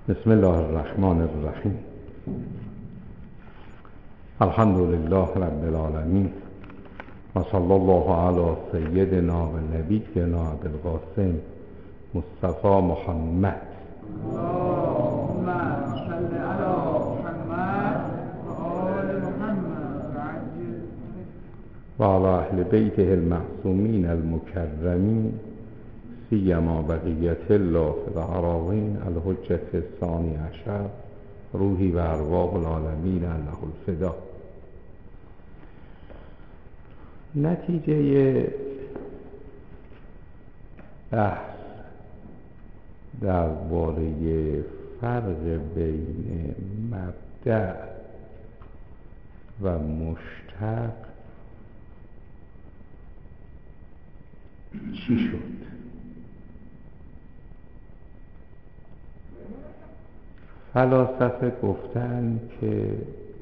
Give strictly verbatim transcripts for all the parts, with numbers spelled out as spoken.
بسم الله الرحمن الرحیم. الحمد لله رب العالمین و صلی الله علی سیدنا و نبینا ابوالقاسم مصطفی محمد اللهم صل على محمد و آل محمد وعجل و علی اهل بیته المعصومین المکرمین سیما بقیت الله فی الأراضین الحجة الثانی عشر روحی و ارواح العالمین له الفدا. نتیجه بحث درباره فرق بین مبدأ و مشتق چی شد؟ فلاسفه گفتن که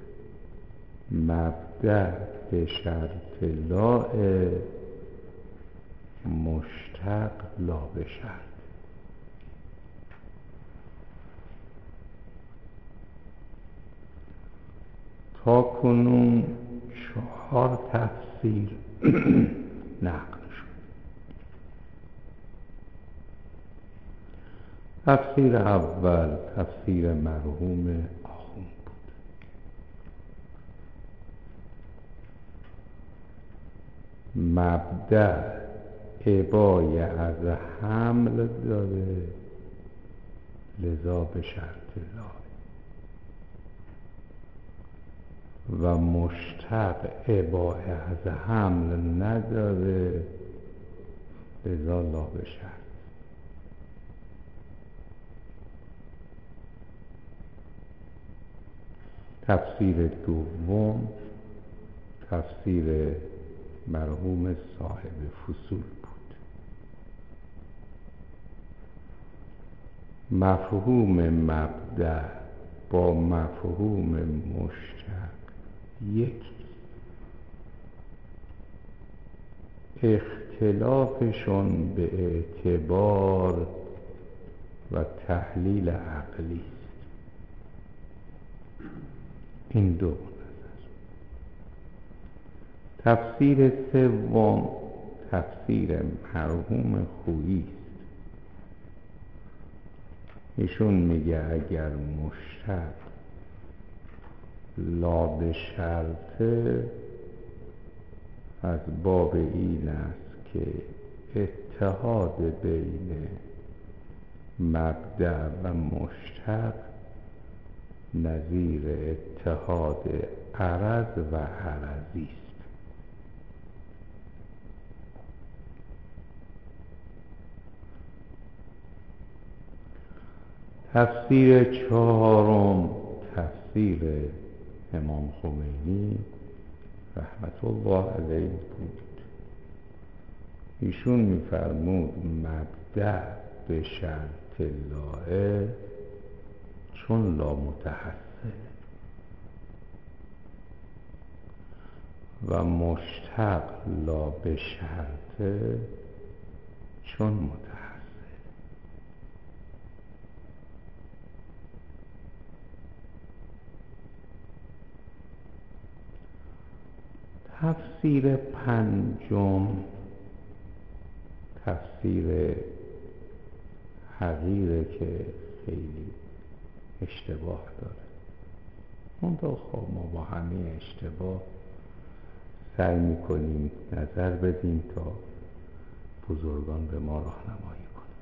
مبدأ به شرط لاء، مشتق لا به شرط. تا کنون چهار تفسیر نقل شد. تفسیر اول تفسیر مرحوم آخوند بود. مبدأ ابای از حمل داره، لذا به شرط لا، و مشتق ابای از حمل نداره، لذا لا به شرط. تفسیر دوم تفسیر مرحوم صاحب فصول بود. مفهوم مبدأ با مفهوم مشتق یکی، اختلافشون به اعتبار و تحلیل عقلی است. این دو نظر. تفسیر سوم تفسیر مرحوم خویی است. ایشون میگه اگر مشتق لا به شرطه، از باب این است که اتحاد بین مبدأ و مشتق نظیر اتحاد عرض و عرضی است. تفسیر چهارم تفسیر امام خمینی رحمت الله علیه بود. ایشون میفرمود مبدأ به شرط لائه چون لا متحصل و مشتق لا به شرطه چون متحصل. تفسیر پنجم تفسیر حقیره که خیلی اشتباه داره. منطقه خب ما با همه اشتباه سعی میکنیم نظر بدیم تا بزرگان به ما راهنمایی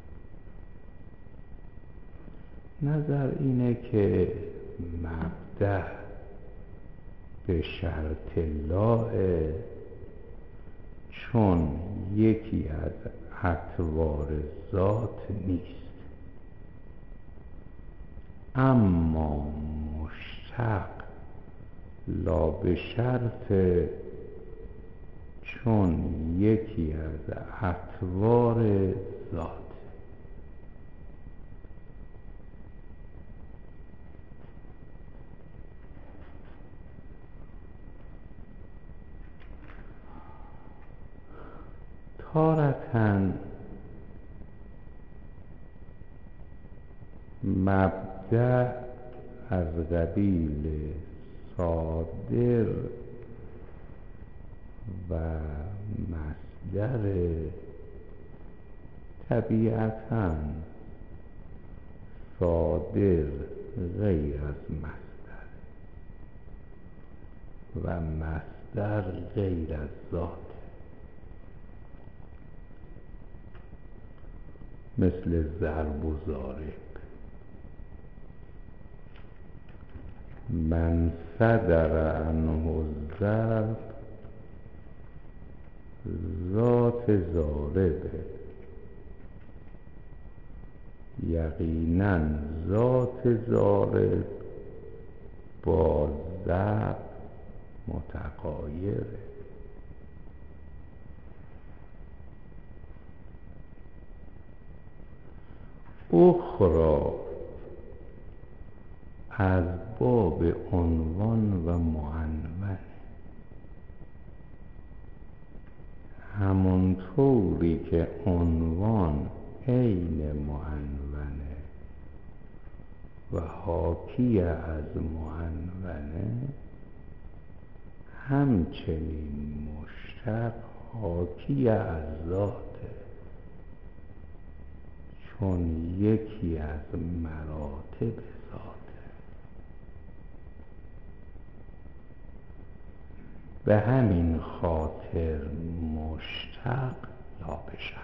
کنن. نظر اینه که مبدأ به شرط لاء چون یکی از اطوار ذات نیست، اما مشتق لا به شرط چون یکی از اطوار ذات. تارةً مبدأ از قبیل صادر و مصدر طبیعتاً صادر غیر از مصدر و مصدر غیر از ذات، مثل ضرب و ضارب. من صدر عنه الضرب ذات ضاربه، یقیناً ذات ضارب با ضرب متغایره. اخرى از باب عنوان و معنون، همونطوری که عنوان عین معنونه و حاکی از معنونه، همچنین مشتق حاکی از ذاته، چون یکی از مراتب ذاته. به همین خاطر مشتق یا بشر.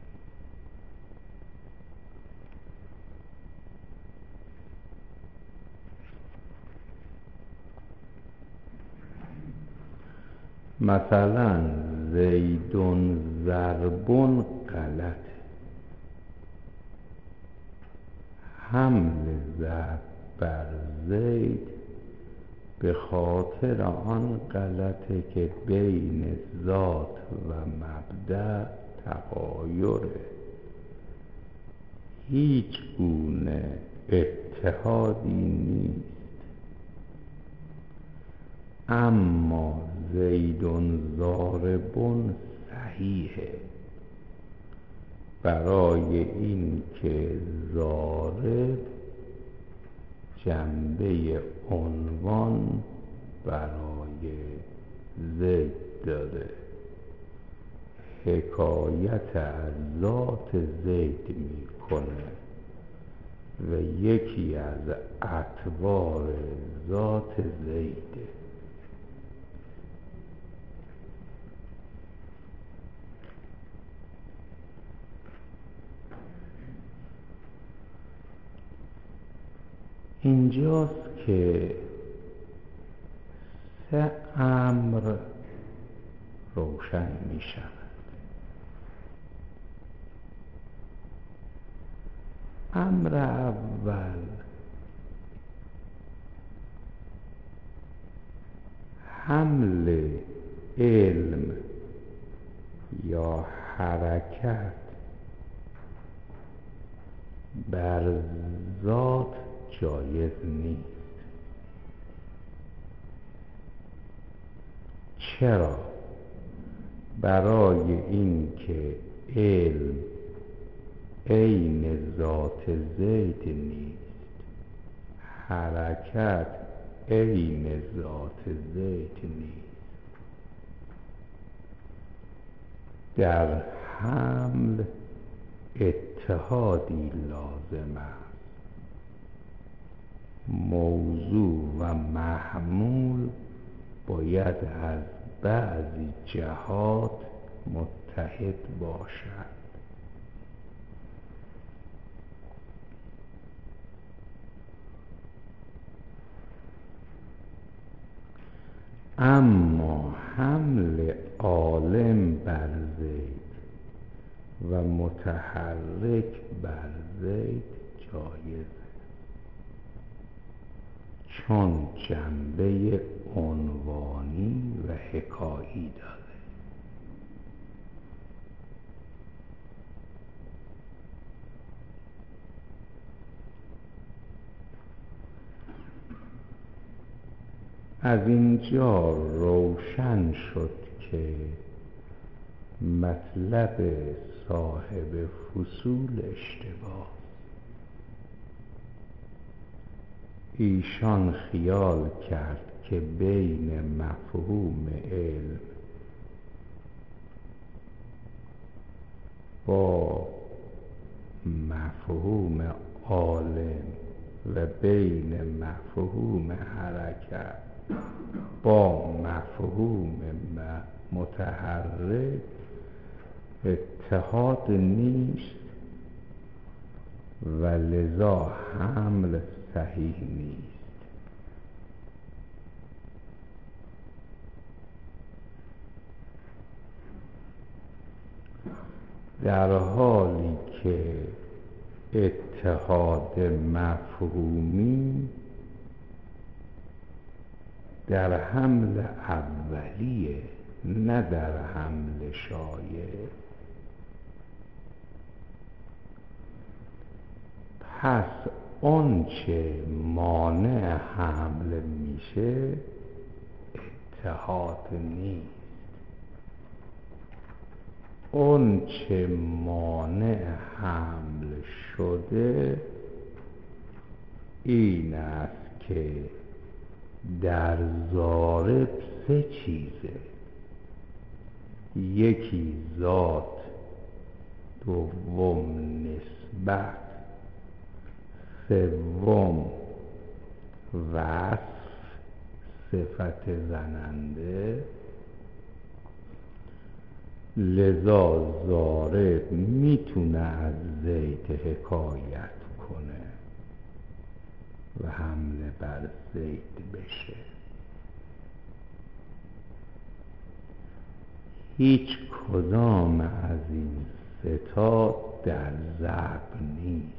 مثلا زیدون ضربون غلطه، حمل ضرب بر زید به خاطر آن غلطه که بین ذات و مبدأ تغایره، هیچ گونه اتحادی نیست. اما زیدون ضاربون صحیحه، برای این که ضارب جنبه عنوان برای زید داره، حکایت از ذات زید میکنه و یکی از اطوار ذات زیده. اینجاست که سه امر روشن می شود. امر اول، حمل علم یا حرکت بر ذات جایز نیست. چرا؟ برای این که علم عین ذات زید نیست، حرکت عین ذات زید نیست. در حمل اتحادی لازم است. موضوع و محمول باید از بعضی جهات متحد باشد. اما حمل عالم بر زید و متحرک بر زید جایزه، چون جنبه عنوانی و حکایی داره. از اینجا روشن شد که مطلب صاحب فصول اشتباه. ایشان خیال کرد که بین مفهوم علم با مفهوم عالم و بین مفهوم حرکت با مفهوم متحرک اتحاد نیست و لذا حمل صحیح نیست. در حالی که اتحاد مفهومی در حمل اولیه، نه در حمل شایع. پس آنچه مانع حمل میشه اتحاد نیست. آنچه مانع حمل شده این است که در ضارب سه چیزه: یکی ذات، دوم نسبت، سوم وصف صفت زننده. لذا ضارب میتونه از زید حکایت کنه و حمله بر زید بشه. هیچ کدام از این ستا در ضرب نیست،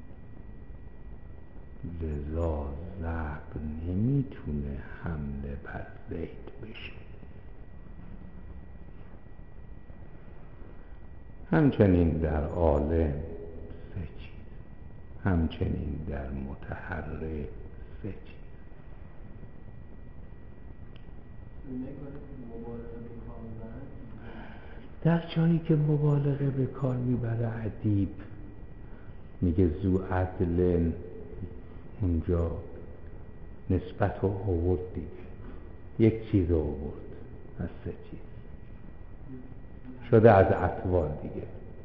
لذا ضرب نمیتونه حمله بر زید بشه. همچنین در عالم سه چیز، همچنین در متحرک سه چیز. در جایی که مبالغه به کار میبره ادیب میگه ذو عدل، اونجا نسبت رو آورد دیگه، یک چیز رو آورد از سه چیز شده از اطوار دیگه.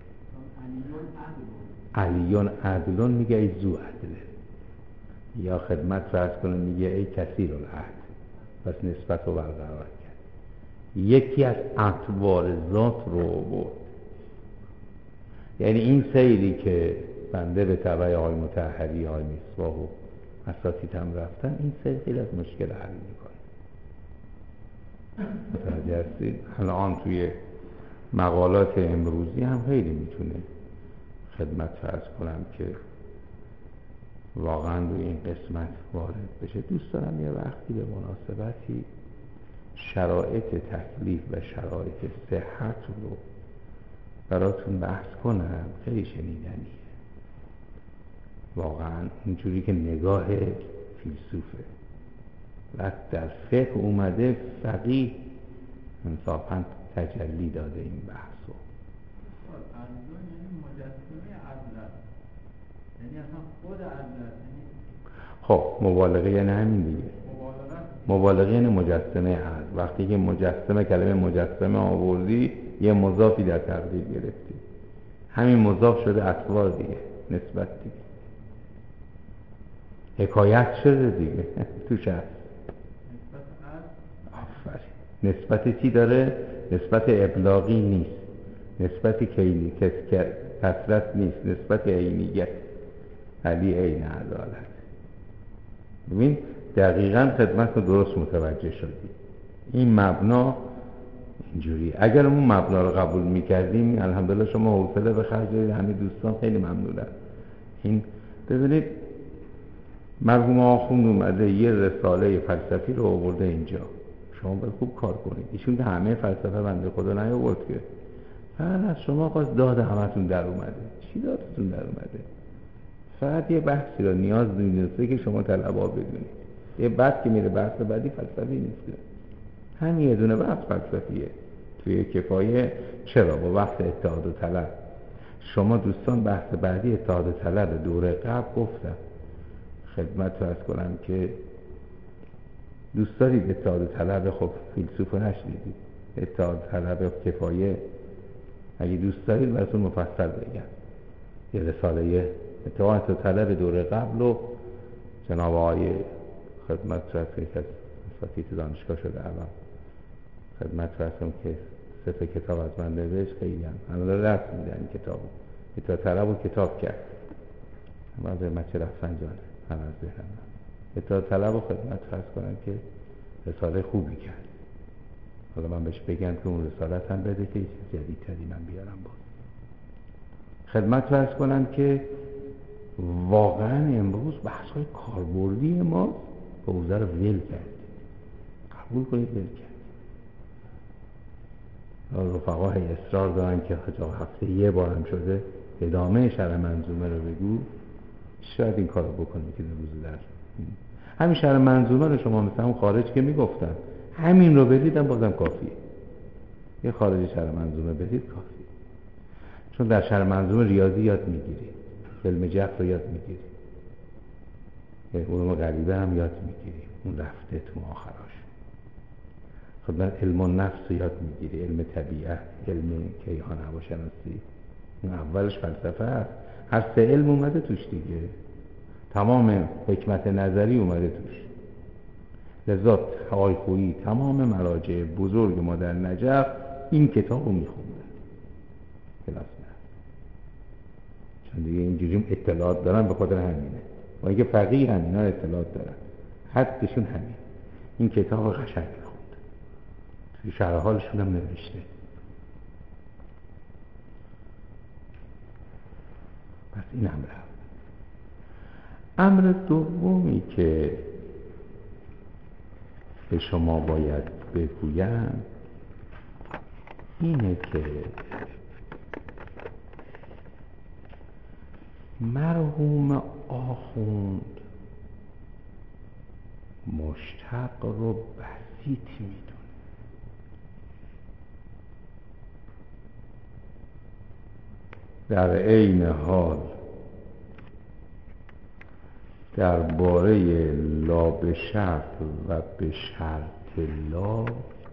علیون عدلون میگه ای ذو عدله، یا خدمت فرض کنه میگه ای کثیر العهد، پس نسبت رو برقرار کرد. یکی از اطوار ذات رو آورد. یعنی این سیری که بنده به تبع آقای مطهری، آقای مصباح و اساتید هم رفتن، این سیر خیلی از مشکل حل میکنه. متوجه هستید؟ الان توی مقالات امروزی هم خیلی میتونه خدمت فرض کنم که واقعا روی این قسمت وارد بشه. دوست دارم یه وقتی به مناسبتی شرایط تکلیف و شرایط صحت رو براتون بحث کنم. خیلی شنیدنیه واقعا، اینجوری که نگاه فیلسوفه و در فقه اومده فقیه انصافاً تجلی داده این بحثو. یعنی مجسمه عدل، یعنی اصلا خود عدل. خب مبالغه یعنی همین دیگه. مبالغه یعنی مجسمه عدل. وقتی که مجسمه، کلمه مجسمه آوردی یه مضافی در تقدیر گرفتی، همین مضاف شده اطوار دیگه، نسبت دیگه، حکایت شده دیگه توش هست. آفرین. نسبت چی داره؟ نسبت ابلاغی نیست، نسبت کینی کثرت نیست، نسبت عینیت. علی عین عدالت. ببین دقیقاً خدمت رو درست متوجه شدی. این مبنا اینجوری. اگر اون مبنا رو قبول میکردیم الحمدلله شما حوصله به خرج دادید، همه دوستان خیلی ممنونم. این ببینید مرحوم آخوند اومده یه رساله فلسفی رو آورده اینجا، شما باید خوب کار کنید. ایشون که همه فلسفه بنده خدا نیاورد که، فقط از شما خواست داد همتون در اومده. چی دادتون در اومده؟ فقط یه بحثی رو نیاز نیسته که شما طلبا بدونید. یه بحث که میره بحث بعدی فلسفی نیست، همین یه دونه بحث فلسفیه توی کفایه. چرا؟ با وقت اتحاد و طلب. شما دوستان بحث بعدی اتحاد و طلب دوره قبل گفتم خدمت رو از کنم که دوست دارید اتحاد طلب، خب فیلسوف رو نشنیدید، اتحاد طلب کفایه، اگه دوست دارید براتون مفصل بگم. یه رساله اتحاد طلب دوره قبل و جناب آقای خدمت رو از یک از اساتید دانشگاه شده الان خدمت رو هستم که سه تا کتاب از من نوشت، خیلی هم الان داره رسم میده این کتابو، اتحاد طلب رو کتاب کرد، من به مچه رفسنجانه هم از ذهنم. اتحاد طلب رو خدمت رو هست کنم که رساله خوبی کرد. حالا من بهش بگم که اون رسالت هم بده که چیز جدیدتری من بیارم باز. خدمت رو هست کنم که واقعا امروز بحث های کاربردی ما حوزه رو ول کرد، قبول کنید ول کرد. رفقا هی اصرار دارن که حاجا هفته یه بارم شده ادامه شرح منظومه رو بگو، شاید این کار رو بکنیم که روز در همین شرح منظومه رو شما مثلا خارج که میگفتن همین رو بدیدم بازم کافیه، یه خارج شرح منظومه بدید کافیه، چون در شرح منظومه ریاضی یاد میگیری، علم جبر رو یاد میگیری، علوم غریبه هم یاد میگیری، اون رفته تو آخراش. خب من علم النفس رو یاد میگیری، علم طبیعت، علم کیهان هواشناسی، اون اولش فلسفه است، هر سه علم اومده توش دیگه، تمام حکمت نظری اومده توش. لذا آقای خویی تمام مراجع بزرگ ما در نجف این کتاب رو میخوندن کلاس نه، چون دیگه اینجوریم اطلاعات دارن، به خاطر همینه، و اینکه فقیه هم اینا اطلاعات دارن، حدشون همین، این کتاب رو قشنگ میخوند، توی شرح حالشون هم نوشته. پس این هم رفت. امر دومی که به شما باید بگویم اینه که مرحوم آخوند مشتق رو بسیط میدونه، در عین حال درباره لا به شرط و به شرط لا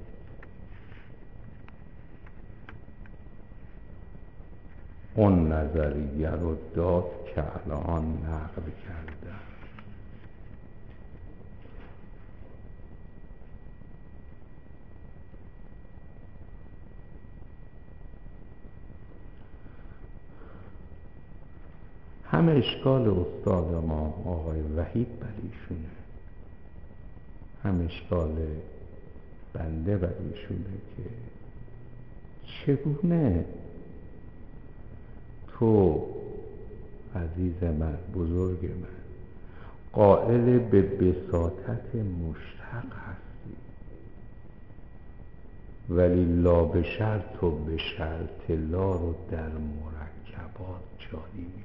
اون نظریه رو داد که الان نقل کردم. هم اشکال استاد ما آقای وحید بریشونه، هم اشکال بنده بریشونه که چگونه تو عزیز من، بزرگ من، قائل به بساطت مشتق هستی ولی لا به شرط و به شرط لا رو در مرکبات جاری میکنی،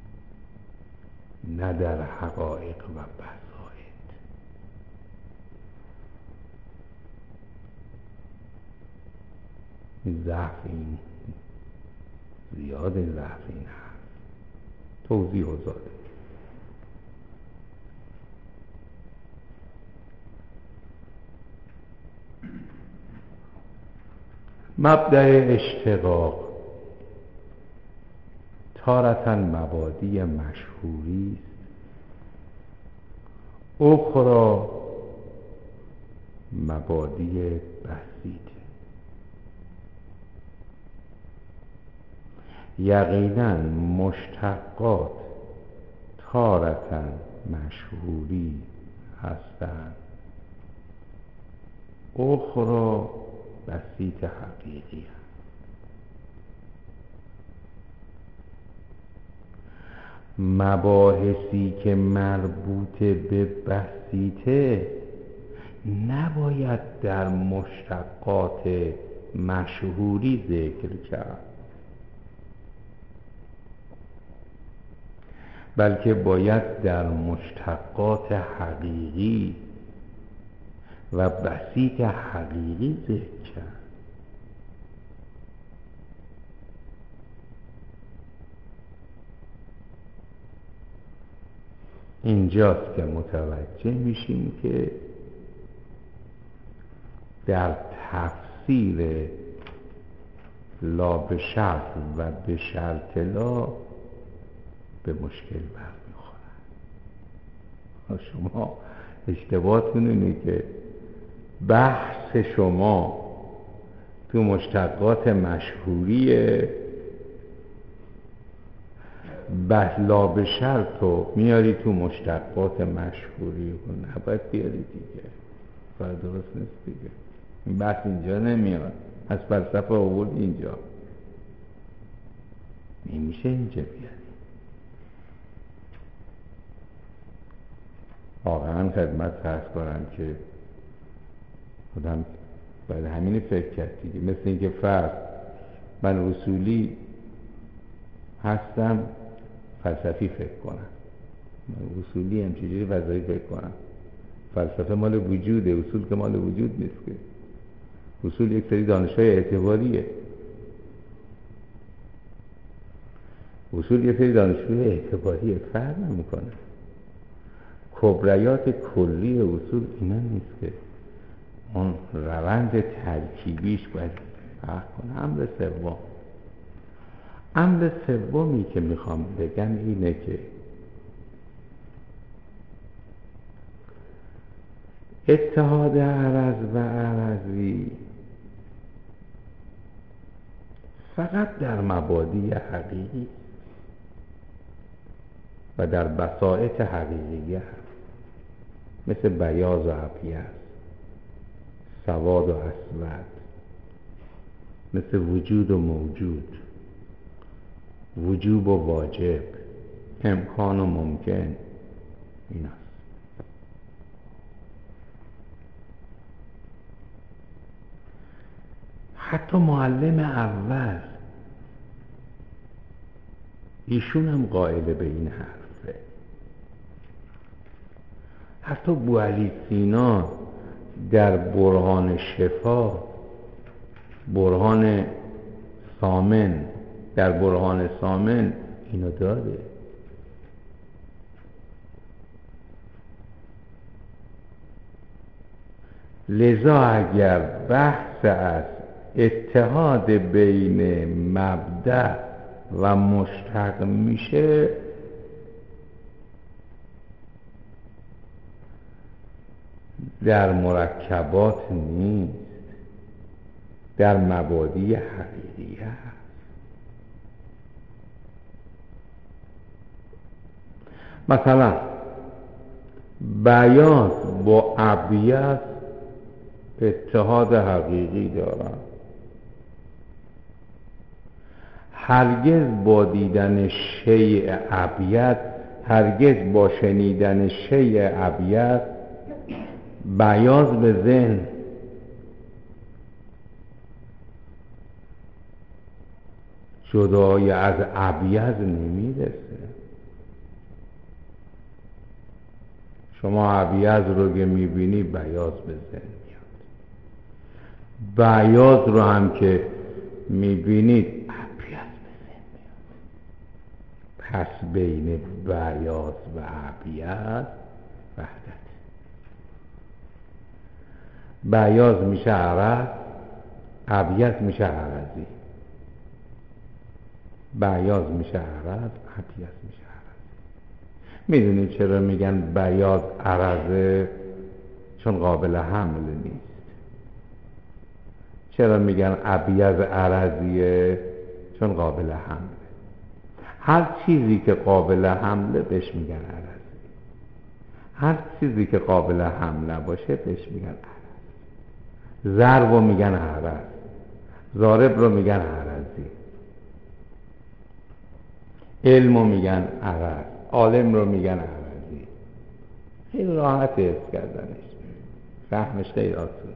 نه در حقایق و بساطت. ضعف این زیاده، ضعف این هست، توضیح و زاده. مبدأ اشتقاق تارة مبادی مشهوری است، اخرى مبادی بسیطه. یقینا مشتقات تارة مشهوری هستند، اخرى بسیط حقیقی هست. مباحثی که مربوط به بسیطه نباید در مشتقات مشهوری ذکر کرد، بلکه باید در مشتقات حقیقی و بسیط حقیقی ذکر کرد. اینجاست که متوجه میشیم که در تفسیر لا به شرط و به شرط لا به مشکل برمیخورن. شما اشتباهتون اینه که بحث شما تو مشتقات مشهوریه، بس لا به شرط رو میاری تو مشتقات مشهوری و نباید بیاری دیگه، کار درست نیست دیگه. این بحث اینجا نمیاد، از فلسفه آورد اینجا، نمیشه اینجا بیاری. واقعا خدمت عرض کنم که آدم باید همین فکر کرد دیگه. مثل اینکه فرض من اصولی هستم فلسفی فکر کنم، من اصولی هم چجوری فلسفی فکر کنم؟ فلسفه مال وجوده، اصول که مال وجود نیست که. اصول یک سری دانش‌های اعتباریه، اصول یک سری دانش‌های اعتباریه، فرق نمی‌کنه. کبریات کلی اصول اینا نیست که اون روند ترکیبیش باید فرق کنه. امر سوم امر سومی که میخوام بگم اینه که اتحاد عرض و عرضی فقط در مبادی حقیقی و در بساطت حقیقیه هست، مثل بیاض و ابیض، سواد و اسود، مثل وجود و موجود، وجوب و واجب، امکان و ممکن. ایناست. حتی معلم اول ایشون هم قائل به این حرفه. حتی بوعلی سینا در برهان شفا، برهان ثامن، در برهان ثامن اینو داره. لذا اگر بحث از اتحاد بین مبدأ و مشتق میشه، در مرکبات نیست، در مبادی حقیقی هست. مثلا بیاض با ابیض اتحاد حقیقی دارن، هرگز با دیدن شیء ابیض، هرگز با شنیدن شیء ابیض بیاض به ذهن جدای از ابیض نمیرسه. شما ابیض رو که میبینی بیاض به ذهن میاد، بیاض رو هم که میبینید ابیض به ذهن میاد. پس بین بیاض و ابیض وحدت. بیاض میشه عرض، ابیض میشه عرضی. بیاض میشه عرض، ابیض میشه عرضی. میدونید چرا میگن بیاض عرضه؟ چون قابل حمل نیست. چرا میگن ابیض عرضیه؟ چون قابل حمله. هر چیزی که قابل حمله بهش میگن عرضی، هر چیزی که قابل حمل نباشه بهش میگن عرض. ضرب رو میگن عرض، ضارب رو میگن عرضی، علم رو میگن عرض، عالم رو میگن عرضی. خیلی راحت حفظ کردنش، فهمش خیلی آسونه.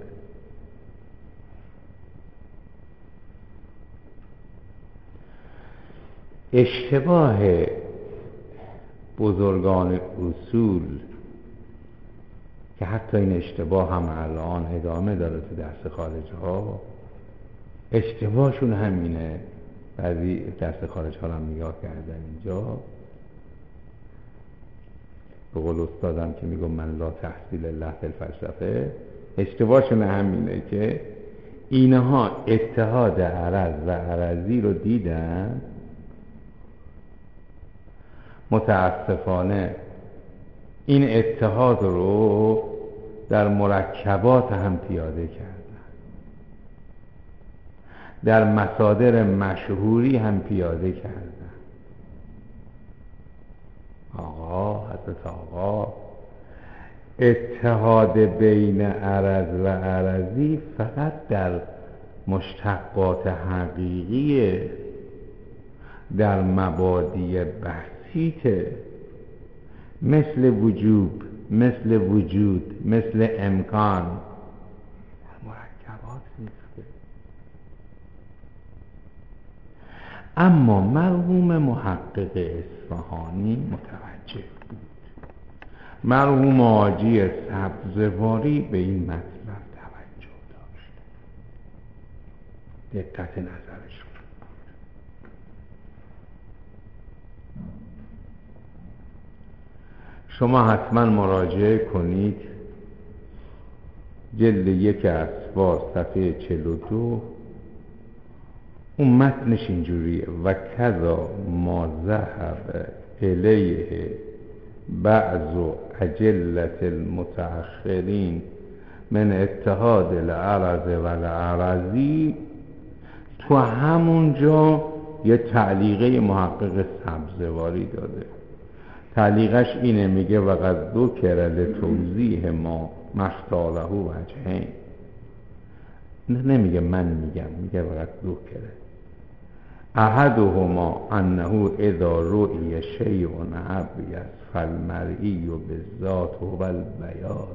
اشتباه بزرگان اصول که حتی این اشتباه هم الان ادامه داره تو درس خارج ها، اشتباهشون همینه. بعضی درس خارج ها هم نگاه کردن اینجا، به قول استادم که میگم من لا تحصیل الله فی الفلسفه، اشتباهشون همینه که اینها اتحاد عرض و عرضی رو دیدن، متاسفانه این اتحاد رو در مرکبات هم پیاده کردن، در مصادر مشهوری هم پیاده کردن. آقا حضرت آقا اتحاد بین عرض و عرضی فقط در مشتقات حقیقیه، در مبادی بسیطه، مثل وجوب، مثل وجود، مثل امکان، مرکبات نیست. اما مرحوم محقق اصفهانی متوجه بود، مرحوم حاجی سبزواری به این مطلب توجه داشت، دقت نظرش بود. شما حتما مراجعه کنید جلد یک اسفار صفحه چهل و دو، اون متنش اینجوریه: و کذا ما ذهب الیه بعض اجلة المتأخرین من اتحاد العرض و العرضی. تو همونجا یه تعلیقه محقق سبزواری داده، تعلیقش اینه، میگه وقد ذکر لتوضیح ما مختاله وجهین. نمیگه من میگم، میگه وقد ذکر احدهما انه اذا رؤی شیء ابیض فالمرئی بالذات هو البیاض.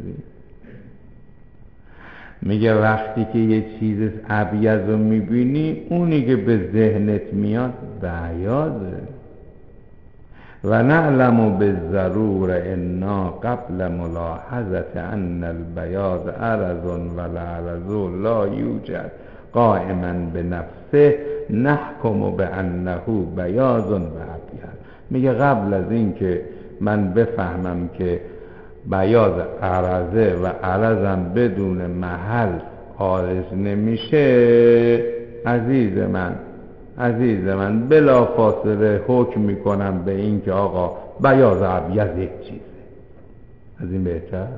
میگه وقتی که یه چیز ابیض رو میبینی، اونی که به ذهنت میاد بیاضه. و نعلم بالضرور انا قبل ملاحظه ان البیاض عرض و العرض لا یوجد قائما بنفسه نحکم بانه بیاض و ابیض. میگه قبل از این که من بفهمم که بیاض عرضه و عرضم بدون محل عارض نمیشه، عزیز من عزیز من بلا فاصله حکم میکنم به این که آقا بیاض ابیض یک چیزه. از این بهتر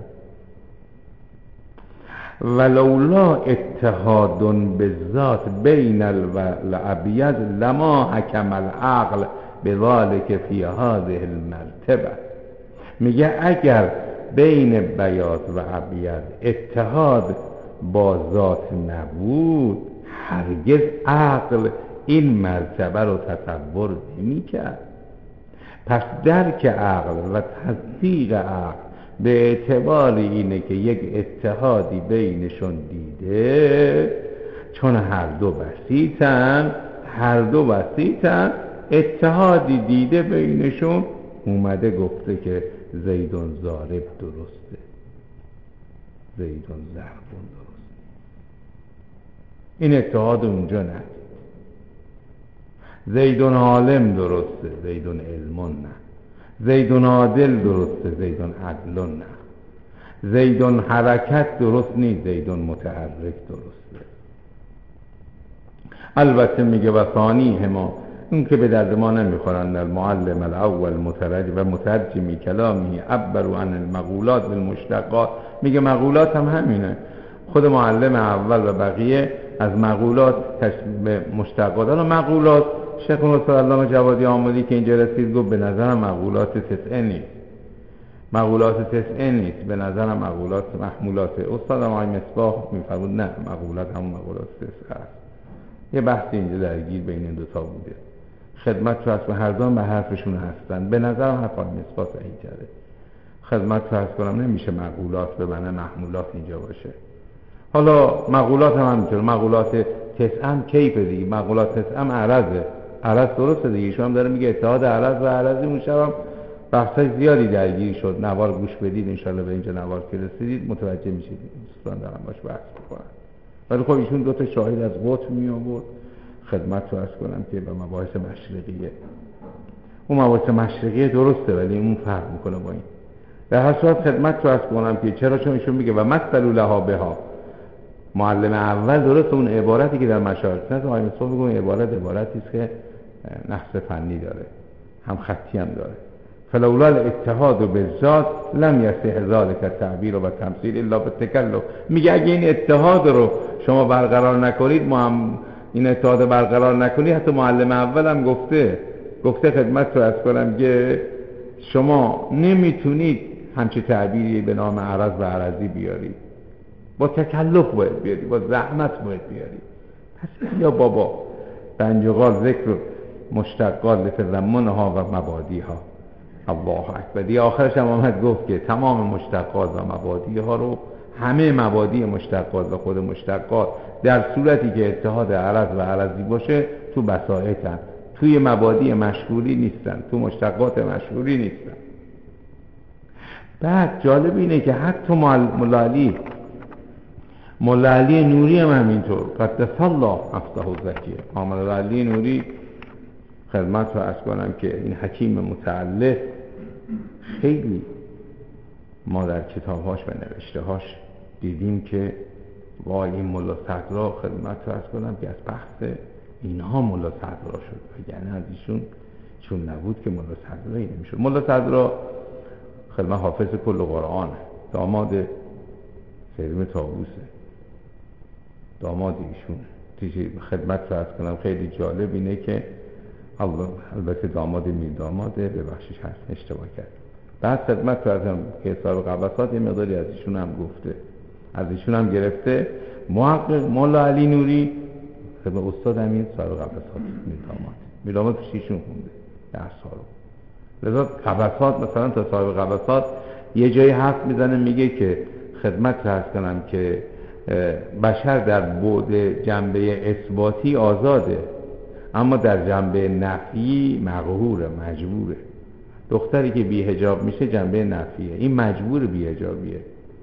ولولا اتحاد بالذات بین الابیض لما حکم العقل بذلك فی هذه المرتبه. میگه اگر بین بیاض و ابیض اتحاد با ذات نبود، هرگز عقل این مرتبه رو تصور نمی کرد. پس درک عقل و تصدیق عقل به اعتبار اینه که یک اتحادی بینشون دیده، چون هر دو بسیطن، هر دو بسیطن، اتحادی دیده بینشون، اومده گفته که زیدون ضارب درسته، زیدون ضربون درسته. این اتحاد اونجا نه. زیدون عالم درسته، زیدون علمون نه. زیدون عادل درسته، زیدون عدلون نه. زیدون حرکت درست نیست، زیدون متحرک درسته. البته میگه و ثانی هما، اون که به درد ما نمیخورن، المعلم الاول مترجم و مترجمی کلامی عبروا عن المقولات بالمشتقات. میگه مقولات هم همینه، خود معلم اول و بقیه از مقولات به مشتقات. حالا مقولات شیخ نصر علامه جوادی آمدی که اینجا رسید گفت به نظرم مقولات تسعه نیست، مقولات تسعه نیست، به نظرم مقولات محمولات. استاد آقای مصباح میفرمود نه، مقولات هم مقولات تسعه است. یه بحث اینجا درگیر بین این دوتا بوده. خدمت تو هست به هر دام به حرفشون هستن. به نظرم حرف آقای مصباح صحیح کرده. خدمت تو هست کنم نمیشه مقولات به معنی محمولات اینجا باشه. حالا مقولات هم همینطور، مقولات تسعه هم کیفه دیگه، مقولات تسعه هم عرضه، عرض درسته دیگه. شما هم داره میگه اتحاد عرض و عرضی. اون شب هم بحثای زیادی درگیر شد، نوار گوش بدید انشالله به اینجا نوار که رسیدید متوجه میشید دوستان دارم باش بحث بکنن. ولی خب ایشون دو تا شاهد از قطب می آورد، خدمت تو عرض کنم که به مباحث مشرقیه. اون مباحث مشرقی درسته ولی اون فرق میکنه با این. در هر صورت خدمت رو عرض کنم که چرا، چون ایشون میگه و مثلوا لها بها. معلم اول درست اون عبارتی که در مشاهد سنت آقای مصطفی میگه عبارت عبارتی است که نقص فنی داره، هم خطی هم داره. فلولا الاتحاد بالذات لم یصح ذلک التعبیر و تمثیل الا بالتکلف. میگه اگه این اتحاد رو شما برقرار نکنید، ما هم این اتحاد برقرار نکنید، حتی معلم اول هم گفته گفته خدمت رو عرض کنم که شما نمیتونید همچه تعبیری به نام عرض و عرضی بیارید، با تکلف باید بیاری، با زحمت باید بیاری. پس یا بابا بنجقال ذکر مشتقات لتضمنها و مبادیها. الله اکبر. دی آخرش هم آمد گفت که تمام مشتقات و مبادی ها رو، همه مبادی مشتقات و خود مشتقات در صورتی که اتحاد عرض و عرضی باشه تو بساطن، توی مبادی مشهوری نیستن، تو مشتقات مشهوری نیستن. بعد جالب اینه که حتی مولا علی مولا علی نوری هم همینطور، قدس الله نفسه الزکیه، مولا علی نوری خدمت رو عرض کنم که این حکیم متعلق خیلی ما در کتابهاش و نوشتهاش دیدیم که وای این ملا صدرا خدمت رو عرض کنم که از بحث اینها ملا صدرا شد، یعنی از ایشون چون نبود که ملا صدرایی نمیشد. ملا صدرا خدمت حافظ کل قرآن، داماد سیدم طاووسه، داماد ایشون. خدمت رو عرض کنم خیلی جالب اینه که البته داماد می داماده، ببخشش هست اشتباه کرد. بعد خدمت رو عرضم که صاحب قبسات یه مقداری از ایشون هم گفته، از ایشون هم گرفته. محقق مولا علی نوری خدمت استاد همین صاحب قبسات می داماد می داماد پیشیشون خونده در سالو. لذا قبسات مثلا تا صاحب قبسات یه جایی حرف میزنه میگه که خدمت رو عرض کنم که بشر در بعد جنبه اثباتی آزاده، اما در جنبه نفی مقهوره، مجبوره. دختری که بی حجاب میشه جنبه نفیه، این مجبور بی حجابیه.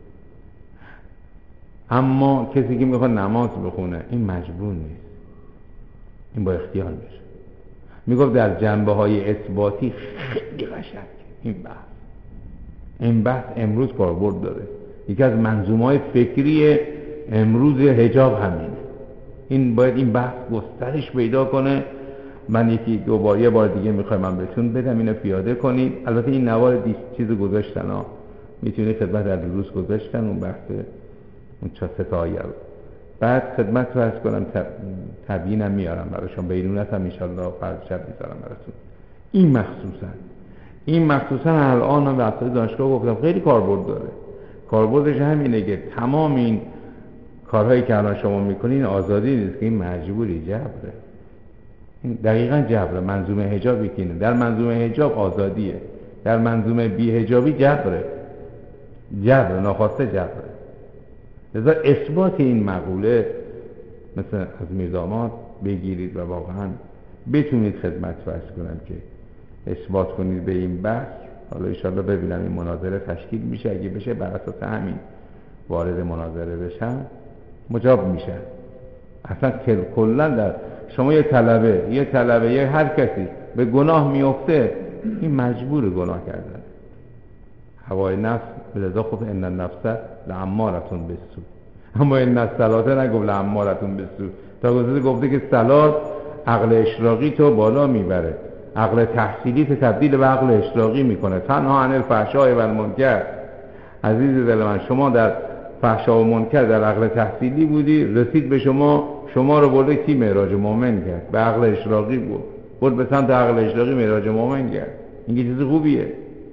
اما کسی که میخواد نماز بخونه این مجبور نیست، این با اختیار میشه. میگفت در جنبه های اثباتی خیلی قشنگ این بحث این بحث امروز کاربرد داره. یکی از منظومه‌های فکری امروز حجاب همینه. این باید این بحث گسترش پیدا کنه. من یکی دو بار یه بار دیگه میخوایم من بهتون بدم اینو پیاده کنید. البته این نوار دیست چیز گذاشتن ها، میتونید خدمت در روز گذاشتن اون بحث اون چه ستایی رو. بعد خدمت رو عرض کنم تب... تبیینم میارم براشون، بیرونت هم انشالله فرد شب میذارم براتون. این مخصوصا این مخصوصا الان هم به اساس دانشگاه گفتم خیلی کاربرد داره. کاربردش همینه که تمام این کارهایی که الان شما میکنین آزادی نیست که این مجبوری، جبره. این دقیقاً جبره. منظومه حجابی که اینه، در منظومه حجاب آزادیه، در منظومه بی حجابی جبره، جبره، ناخواسته جبره. لذا اثبات این مقوله مثل از میرداماد بگیرید و واقعاً بتونید خدمت فرض کنم که اثبات کنید به این بحث. حالا انشالله ببینم این مناظره تشکیل میشه، اگه بشه بر اساس همین وارد مناظره بشن مجاب میشن. اصلا کلا در شما یه طلبه یه طلبه یه هر کسی به گناه میفته این مجبور گناه کردن. هوای نفس لذا خود ان النفس لعمارتون بالسوء، اما این الصلاه نگفت لعمارتون بالسوء. تا گفته گفته که صلات عقل اشراقی تو بالا میبره، عقل تحصیلی تو تبدیل به عقل اشراقی میکنه. تنها عن الفحشاء و المنکر. عزیز دل من، شما در فحشا و منکر در عقل تحصیلی بودی، رسید به شما، شما رو برده کی معراج مومن کرد؟ به عقل اشراقی بود، برد به سمت عقل اشراقی معراج مومن کرد. این چیز خوبیه؟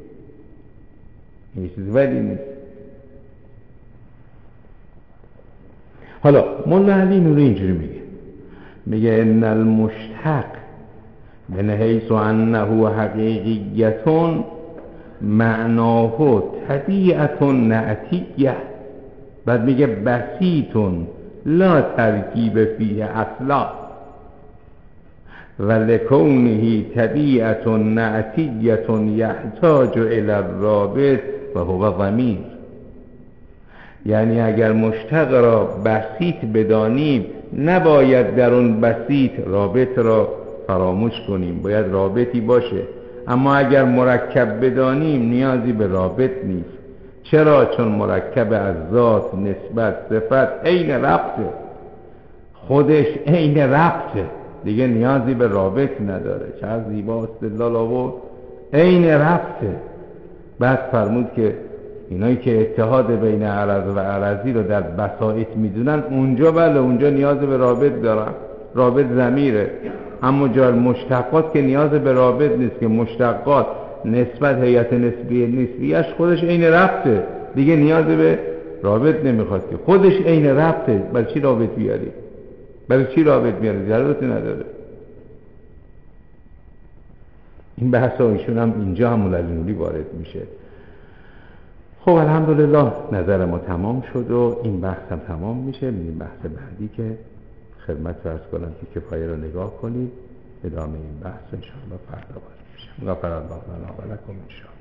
این چیز ولی نیست. حالا مولا علی نوری اینجوری میگه میگه ان المشتق من حیث انه حقیقیتون معناه طبیعت نعتیه. بعد میگه بسیطون لا ترکیب فیه اصلا و لکونه طبیعت نعتیه یحتاج الی الرابط و هو ضمیر. یعنی اگر مشتق را بسیط بدانیم نباید در اون بسیط رابط را فراموش کنیم، باید رابطی باشه. اما اگر مرکب بدانیم نیازی به رابط نیست. چرا؟ چون مرکب از ذات، نسبت، صفت عین ربطه، خودش عین ربطه، دیگه نیازی به رابط نداره. چه زیبا استدلال آورد، عین ربطه. بعد فرمود که اینایی که اتحاد بین عرض و عرضی رو در بساط میدونن، اونجا بله اونجا نیاز به رابط دارن، رابط ضمیره. اما جای مشتقات که نیاز به رابط نیست، که مشتقات نسبت هیئت نسبی نسبیش خودش عین ربطه، دیگه نیاز به رابط نمیخواد، که خودش عین ربطه. برای چی رابط بیاری؟ برای چی رابط بیاری؟ ضرورتی نداره. این بحث ها ایشون هم اینجا هم مولوی وارد میشه. خب الحمدلله نظر ما تمام شد و این بحث هم تمام میشه. این بحث بعدی که خدمت فرض کنم که کفایه رو نگاه کنید، ادامه این بحث انشاءالله فردا باز میشه. غفر الله لنا و لکم انشاءالله.